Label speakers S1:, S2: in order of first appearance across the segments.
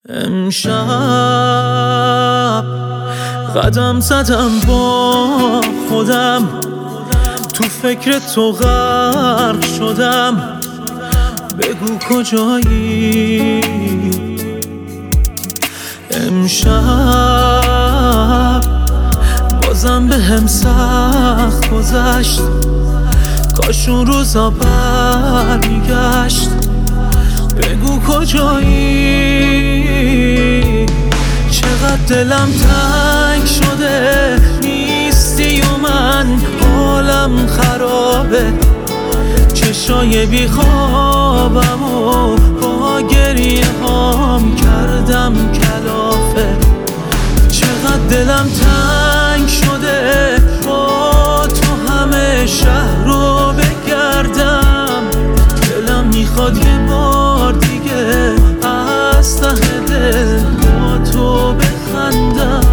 S1: امشب قدم زدم با خودم، تو فکر تو غرق شدم. بگو کجایی؟ امشب بازم به هم سخت گذشت، کاش اون روزا برمیگشت. بگو کجایی؟ چقدر دلم تنگ شده، نیستی و من حالم خرابه. چشای بی خوابم و با گریه هام کردم کلافه. چقدر دلم تنگ شده، با تو همه شهر رو بگردم. دلم میخواد یه بار دیگه از ته دل با تو بخندم.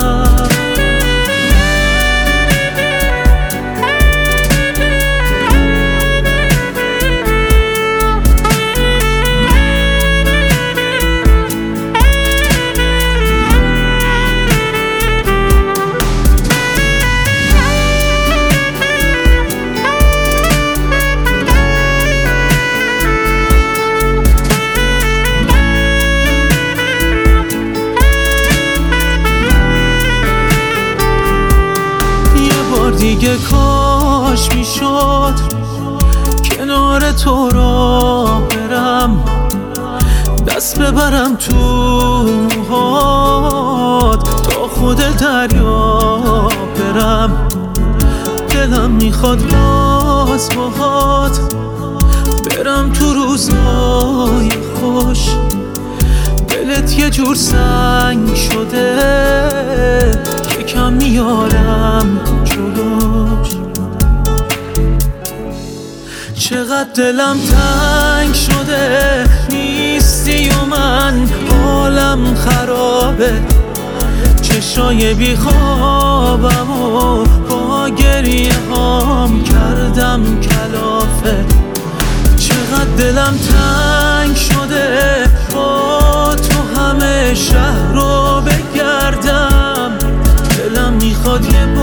S1: دیگه کاش میشد کنار تو را برم، دست ببرم تو موهات تا خود دریا برم. دلم میخواد باز باهات برم تو روزهای خوش. دلت یه جور سنگ شده، یکم میارم جلوش. چقدر دلم تنگ شده، نیستی و من حالم خرابه. چشای بی خوابم و با گریه هام کردم کلافه. چقدر دلم تنگ شده، با تو همه شهر رو بگردم. دلم میخواد یه